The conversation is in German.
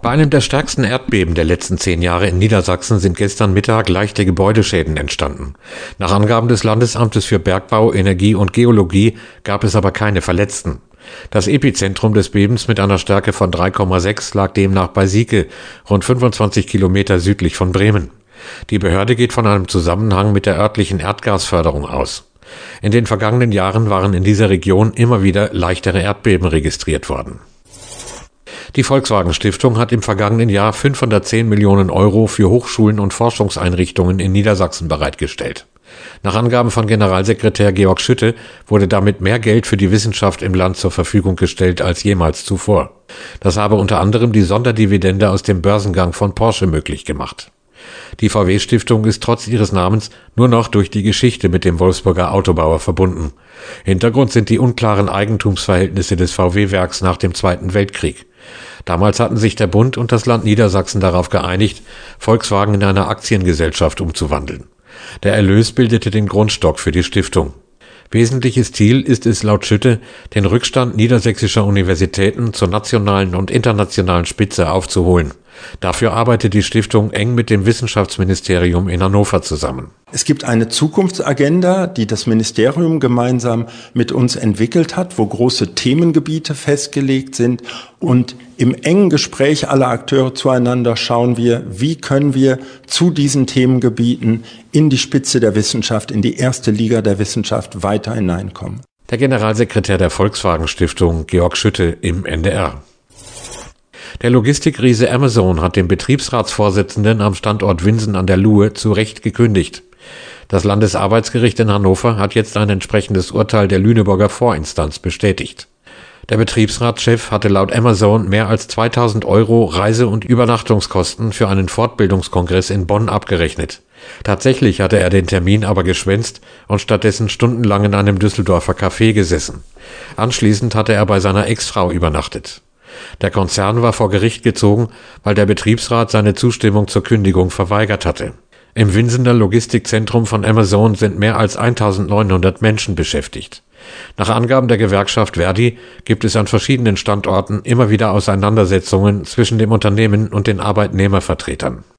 Bei einem der stärksten Erdbeben der letzten 10 Jahre in Niedersachsen sind gestern Mittag leichte Gebäudeschäden entstanden. Nach Angaben des Landesamtes für Bergbau, Energie und Geologie gab es aber keine Verletzten. Das Epizentrum des Bebens mit einer Stärke von 3,6 lag demnach bei Sieke, rund 25 Kilometer südlich von Bremen. Die Behörde geht von einem Zusammenhang mit der örtlichen Erdgasförderung aus. In den vergangenen Jahren waren in dieser Region immer wieder leichtere Erdbeben registriert worden. Die Volkswagen Stiftung hat im vergangenen Jahr 510 Millionen Euro für Hochschulen und Forschungseinrichtungen in Niedersachsen bereitgestellt. Nach Angaben von Generalsekretär Georg Schütte wurde damit mehr Geld für die Wissenschaft im Land zur Verfügung gestellt als jemals zuvor. Das habe unter anderem die Sonderdividende aus dem Börsengang von Porsche möglich gemacht. Die VW-Stiftung ist trotz ihres Namens nur noch durch die Geschichte mit dem Wolfsburger Autobauer verbunden. Hintergrund sind die unklaren Eigentumsverhältnisse des VW-Werks nach dem Zweiten Weltkrieg. Damals hatten sich der Bund und das Land Niedersachsen darauf geeinigt, Volkswagen in eine Aktiengesellschaft umzuwandeln. Der Erlös bildete den Grundstock für die Stiftung. Wesentliches Ziel ist es laut Schütte, den Rückstand niedersächsischer Universitäten zur nationalen und internationalen Spitze aufzuholen. Dafür arbeitet die Stiftung eng mit dem Wissenschaftsministerium in Hannover zusammen. Es gibt eine Zukunftsagenda, die das Ministerium gemeinsam mit uns entwickelt hat, wo große Themengebiete festgelegt sind. Und im engen Gespräch aller Akteure zueinander schauen wir, wie können wir zu diesen Themengebieten in die Spitze der Wissenschaft, in die erste Liga der Wissenschaft weiter hineinkommen. Der Generalsekretär der Volkswagen Stiftung, Georg Schütte, im NDR. Der Logistikriese Amazon hat den Betriebsratsvorsitzenden am Standort Winsen an der Luhe zu Recht gekündigt. Das Landesarbeitsgericht in Hannover hat jetzt ein entsprechendes Urteil der Lüneburger Vorinstanz bestätigt. Der Betriebsratschef hatte laut Amazon mehr als 2.000 Euro Reise- und Übernachtungskosten für einen Fortbildungskongress in Bonn abgerechnet. Tatsächlich hatte er den Termin aber geschwänzt und stattdessen stundenlang in einem Düsseldorfer Café gesessen. Anschließend hatte er bei seiner Ex-Frau übernachtet. Der Konzern war vor Gericht gezogen, weil der Betriebsrat seine Zustimmung zur Kündigung verweigert hatte. Im Winsener Logistikzentrum von Amazon sind mehr als 1.900 Menschen beschäftigt. Nach Angaben der Gewerkschaft Verdi gibt es an verschiedenen Standorten immer wieder Auseinandersetzungen zwischen dem Unternehmen und den Arbeitnehmervertretern.